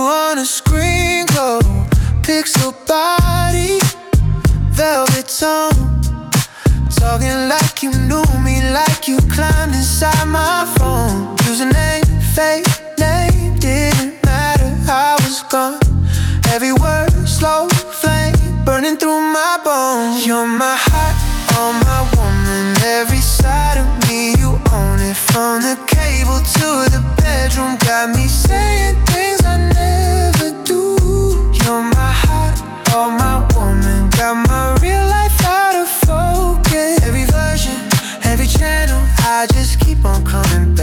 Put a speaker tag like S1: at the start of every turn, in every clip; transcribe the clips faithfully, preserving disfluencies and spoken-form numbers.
S1: on a screen glow, pixel body, velvet tongue, talking like you knew me, like you climbed inside my phone. Username, fake name, didn't matter, I was gone. Every word, slow flame, burning through my bones. You're my heart, oh my woman, every side of me you own it. From the cable to the bedroom, got me saying things I never do. You're my heart, oh my woman, got my real life out of focus. Every version, every channel, I just keep on coming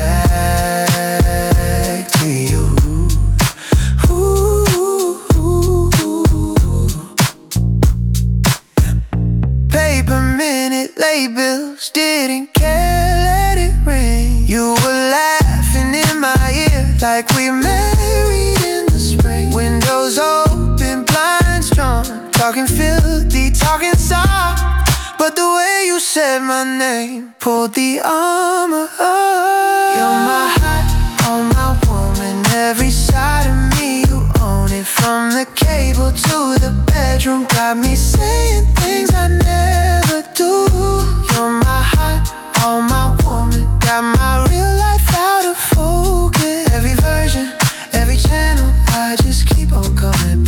S1: back to you. Paper minute labels, didn't care, let it ring. You were laughing in my ear like we married in the spring. Windows open, blinds drawn, talking filthy, talking soft, but the way you said my name pulled the armor up. You're my heart, oh my woman, every side of me you own it. From the cable to the bedroom, got me saying things I never do. You're my heart, oh my woman, got my real life out of focus. Every version, every channel, I just keep on coming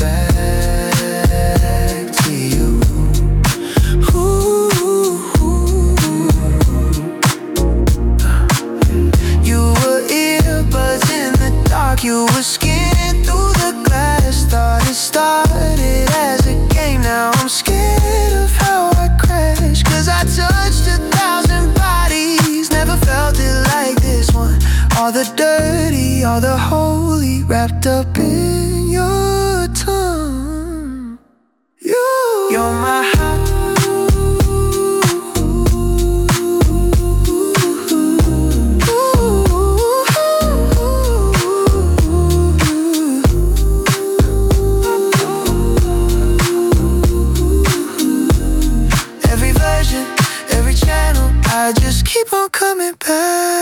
S1: back to you. Ooh, you were earbuds in the dark, you were skinning through the glass. Thought it started as a game, now I'm scared of how I crash. Cause I touched a thousand bodies, never felt it like this one. All the dirty, all the holy, wrapped up in your tongue. You, you're my heart. Every version, every channel, I just keep on coming back.